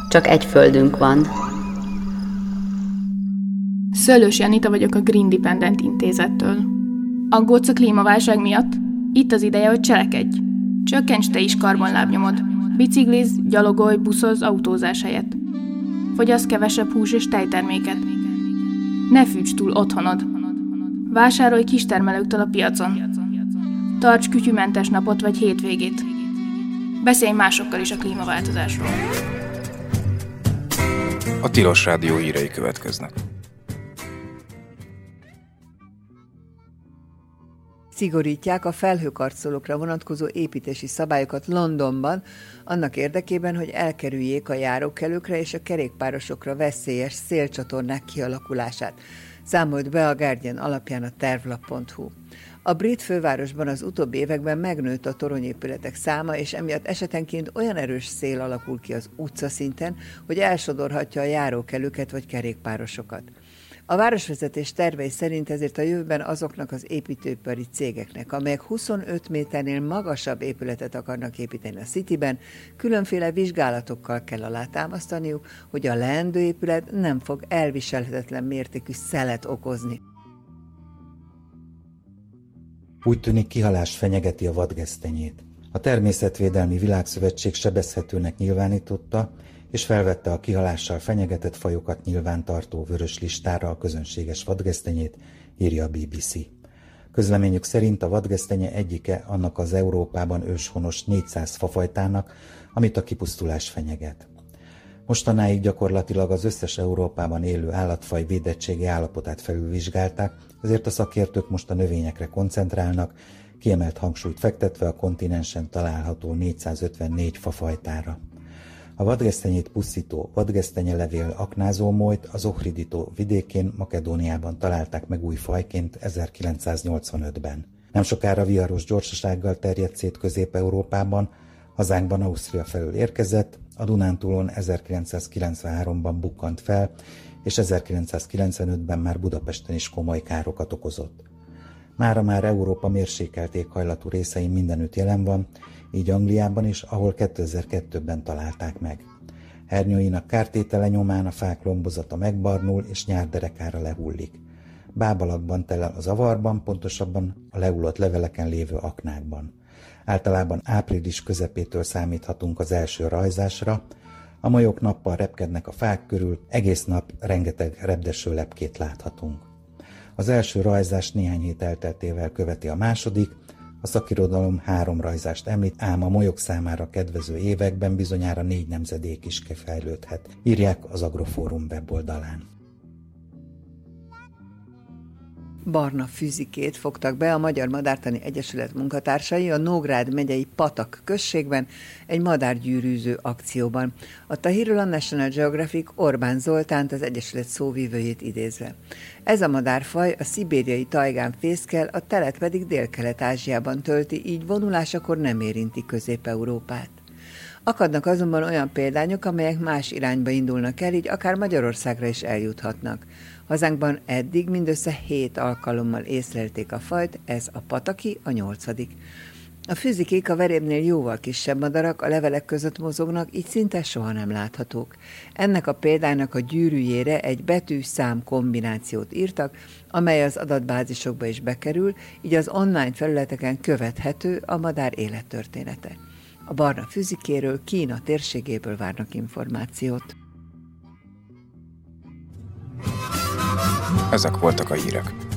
Csak egy földünk van. Szőlős Janita vagyok a Green Dependent intézettől. Aggódsz a klímaválság miatt? Itt az ideje, hogy cselekedj. Csökkents te is karbonlábnyomod. Bicikliz, gyalogolj, buszoz, autózás helyett. Fogyasz kevesebb hús és tejterméket. Ne fűts túl otthonod. Vásárolj kistermelőktől a piacon. Tarts kütyümentes napot vagy hétvégét. Beszélj másokkal is a klímaváltozásról. A Tilos Rádió hírei következnek. Szigorítják a felhőkarcolókra vonatkozó építési szabályokat Londonban, annak érdekében, hogy elkerüljék a járókelőkre és a kerékpárosokra veszélyes szélcsatornák kialakulását, számolt be a Guardian alapján a tervlap.hu. A brit fővárosban az utóbbi években megnőtt a toronyépületek száma, és emiatt esetenként olyan erős szél alakul ki az utcaszinten, hogy elsodorhatja a járókelőket vagy kerékpárosokat. A városvezetés tervei szerint ezért a jövőben azoknak az építőipari cégeknek, amelyek 25 méternél magasabb épületet akarnak építeni a Cityben, különféle vizsgálatokkal kell alátámasztaniuk, hogy a leendő épület nem fog elviselhetetlen mértékű szelet okozni. Úgy tűnik, kihalás fenyegeti a vadgesztenyét. A Természetvédelmi Világszövetség sebezhetőnek nyilvánította, és felvette a kihalással fenyegetett fajokat nyilvántartó vörös listára a közönséges vadgesztenyét, írja a BBC. Közleményük szerint a vadgesztenye egyike annak az Európában őshonos 400 fafajtának, amit a kipusztulás fenyeget. Mostanáig gyakorlatilag az összes Európában élő állatfaj védettségi állapotát felülvizsgálták, ezért a szakértők most a növényekre koncentrálnak, kiemelt hangsúlyt fektetve a kontinensen található 454 fafajtára. A vadgesztenyét pusztító vadgesztenyelevél aknázómolyt az Ohridító vidékén, Makedóniában találták meg új fajként 1985-ben. Nem sokára viharos gyorsasággal terjedt szét Közép-Európában, hazánkban Ausztria felől érkezett, a Dunántúlon 1993-ban bukkant fel, és 1995-ben már Budapesten is komoly károkat okozott. Mára már Európa mérsékelt éghajlatú részein mindenütt jelen van, így Angliában is, ahol 2002-ben találták meg. Hernyóinak kártétele nyomán a fák lombozata megbarnul és nyárderekára lehullik. Bábalakban telel az avarban, pontosabban a lehullott leveleken lévő aknákban. Általában április közepétől számíthatunk az első rajzásra, a majok nappal repkednek a fák körül, egész nap rengeteg repdeső lepkét láthatunk. Az első rajzás néhány hét elteltével követi a második, a szakirodalom 3 rajzást említ, ám a molyok számára kedvező években bizonyára 4 nemzedék is kifejlődhet, írják az Agrofórum weboldalán. Barna füzikét fogtak be a Magyar Madártani Egyesület munkatársai a Nógrád megyei Patak községben egy madárgyűrűző akcióban. Adta hírül a National Geographic Orbán Zoltánt, az Egyesület szóvivőjét idézve. Ez a madárfaj a szibériai tajgán fészkel, a telet pedig Délkelet-Ázsiában tölti, így vonulásakor nem érinti Közép-Európát. Akadnak azonban olyan példányok, amelyek más irányba indulnak el, így akár Magyarországra is eljuthatnak. Hazánkban eddig mindössze 7 alkalommal észlelték a fajt, ez a pataki a 8. A füzikék a verébnél jóval kisebb madarak, a levelek között mozognak, így szinte soha nem láthatók. Ennek a példának a gyűrűjére egy betű-szám kombinációt írtak, amely az adatbázisokba is bekerül, így az online felületeken követhető a madár élettörténete. A barna füzikéről Kína térségéből várnak információt. Ezek voltak a hírek.